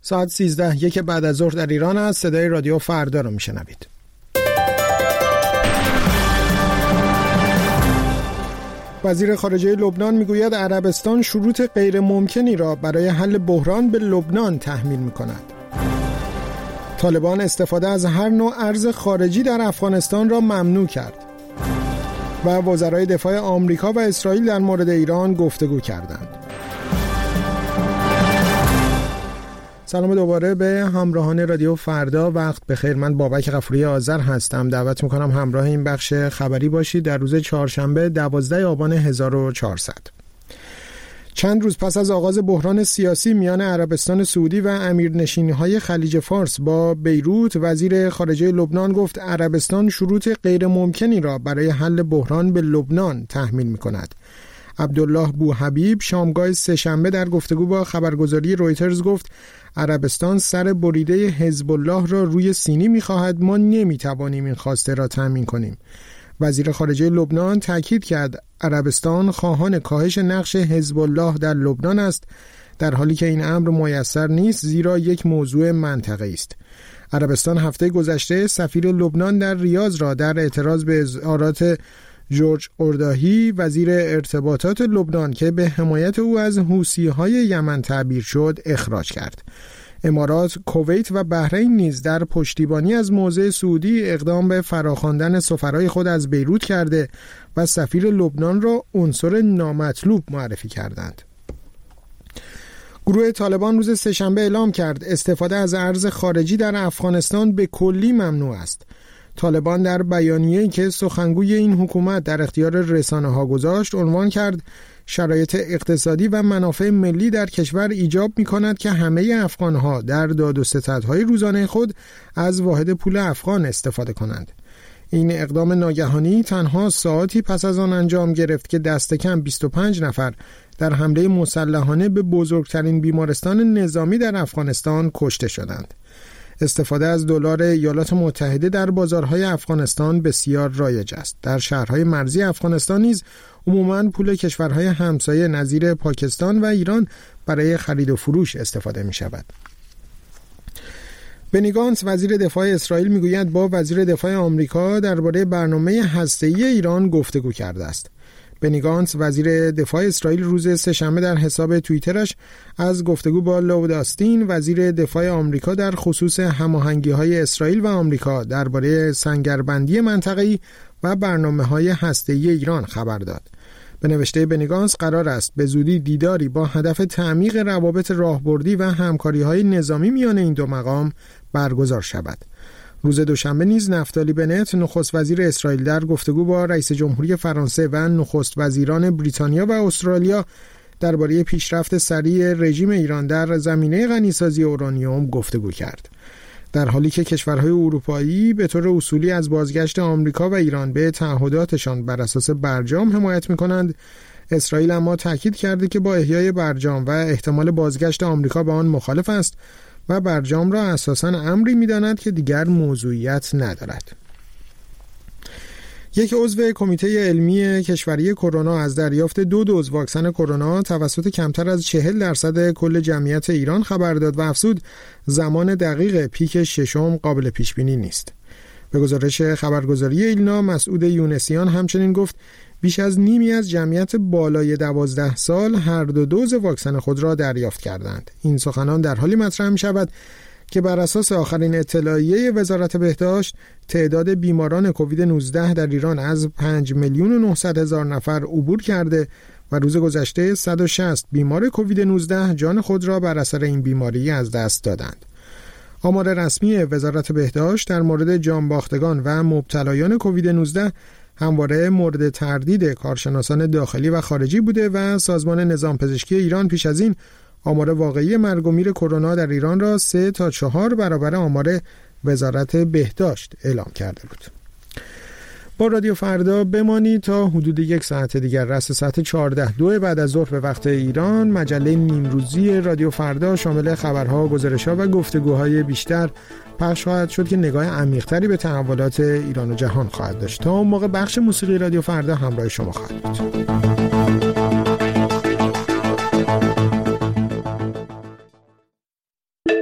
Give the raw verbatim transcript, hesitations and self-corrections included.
ساعت سیزده یک بعد از ظهر در ایران است. صدای رادیو فردا رو میشنوید. وزیر خارجه لبنان میگوید عربستان شروط غیر ممکنی را برای حل بحران به لبنان تحمیل میکند. طالبان استفاده از هر نوع ارز خارجی در افغانستان را ممنوع کرد. و وزرای دفاع آمریکا و اسرائیل در مورد ایران گفتگو کردند. سلام دوباره به همراهان رادیو فردا. وقت بخیر. من بابک غفوری آذر هستم. دعوت میکنم همراه این بخش خبری باشید در روز چهارشنبه دوازده آبان هزار و چهارصد. چند روز پس از آغاز بحران سیاسی میان عربستان سعودی و امیرنشینی‌های خلیج فارس با بیروت، وزیر خارجه لبنان گفت عربستان شروط غیر ممکنی را برای حل بحران به لبنان تحمیل می‌کند. عبدالله بوحبیب شامگاه سه‌شنبه در گفتگو با خبرگزاری رویترز گفت عربستان سر بریده حزب الله را روی سینی می‌خواهد، ما نمی‌توانیم این خواسته را تامین کنیم. وزیر خارجه لبنان تاکید کرد عربستان خواهان کاهش نقش حزب الله در لبنان است، در حالی که این امر میسر نیست زیرا یک موضوع منطقه‌ای است. عربستان هفته گذشته سفیر لبنان در ریاض را در اعتراض به اظهارات جورج ارداهی وزیر ارتباطات لبنان که به حمایت او از حوثی‌های یمن تعبیر شد اخراج کرد. امارات، کویت و بحرین نیز در پشتیبانی از موضع سعودی اقدام به فراخواندن سفرای خود از بیروت کرده و سفیر لبنان را عنصر نامطلوب معرفی کردند. گروه طالبان روز سه‌شنبه اعلام کرد استفاده از ارز خارجی در افغانستان به کلی ممنوع است. طالبان در بیانیه‌ای که سخنگوی این حکومت در اختیار رسانه‌ها گذاشت عنوان کرد شرایط اقتصادی و منافع ملی در کشور ایجاب می‌کند که همه افغان‌ها در داد و ستدهای روزانه خود از واحد پول افغان استفاده کنند. این اقدام ناگهانی تنها ساعتی پس از آن انجام گرفت که دست کم بیست و پنج نفر در حمله مسلحانه به بزرگترین بیمارستان نظامی در افغانستان کشته شدند. استفاده از دلار ایالات متحده در بازارهای افغانستان بسیار رایج است. در شهرهای مرزی افغانستان نیز عموماً پول کشورهای همسایه نظیر پاکستان و ایران برای خرید و فروش استفاده می شود. بنی گانتز وزیر دفاع اسرائیل میگوید با وزیر دفاع آمریکا درباره برنامه هسته‌ای ایران گفتگو کرده است. بنی گانتز وزیر دفاع اسرائیل روز سه‌شنبه در حساب توییترش از گفتگو با لوید آستین وزیر دفاع آمریکا در خصوص هماهنگی‌های اسرائیل و آمریکا درباره سنگربندی منطقه‌ای و برنامه‌های هسته‌ای ایران خبر داد. به نوشته بنی گانتز قرار است به زودی دیداری با هدف تعمیق روابط راهبردی و همکاری‌های نظامی میان این دو مقام برگزار شود. روز دوشنبه نیز نفتالی بنت نخست وزیر اسرائیل در گفتگو با رئیس جمهوری فرانسه و نخست وزیران بریتانیا و استرالیا درباره پیشرفت سریع رژیم ایران در زمینه غنیسازی اورانیوم گفتگو کرد. در حالی که کشورهای اروپایی به طور اصولی از بازگشت آمریکا و ایران به تعهداتشان بر اساس برجام حمایت می‌کنند، اسرائیل اما تاکید کرده که با احیای برجام و احتمال بازگشت آمریکا به آن مخالف است و برجام را اساساً امری می‌داند که دیگر موضوعیت ندارد. یک عضو کمیته علمی کشوری کرونا از دریافت دو دوز واکسن کرونا توسط کمتر از چهل درصد کل جمعیت ایران خبر داد و افزود زمان دقیق پیک ششم قابل پیش بینی نیست. به گزارش خبرگزاری ایلنا، مسعود یونسیان همچنین گفت بیش از نیمی از جمعیت بالای دوازده سال هر دو دوز واکسن خود را دریافت کردند. این سخنان در حالی مطرح می شود که بر اساس آخرین اطلاعیه وزارت بهداشت تعداد بیماران کووید نوزده در ایران از پنج میلیون و نهصد هزار نفر عبور کرده و روز گذشته صد و شصت بیمار کووید نوزده جان خود را بر اثر این بیماری از دست دادند. آمار رسمی وزارت بهداشت در مورد جانباختگان و مبتلایان کووید نوزده همواره مورد تردید کارشناسان داخلی و خارجی بوده و سازمان نظام پزشکی ایران پیش از این آمار واقعی مرگ و میر کرونا در ایران را سه تا چهار برابر آمار وزارت بهداشت اعلام کرده بود. با رادیو فردا بمانید تا حدود یک ساعت دیگر. رأس ساعت چهارده دو بعد از ظهر به وقت ایران مجله نیمروزی رادیو فردا شامل خبرها، گزارش‌ها و گفتگوهای بیشتر پخش خواهد شد که نگاه عمیق‌تری به تحولات ایران و جهان خواهد داشت. تا اون موقع بخش موسیقی رادیو فردا همراه شما خواهد بود.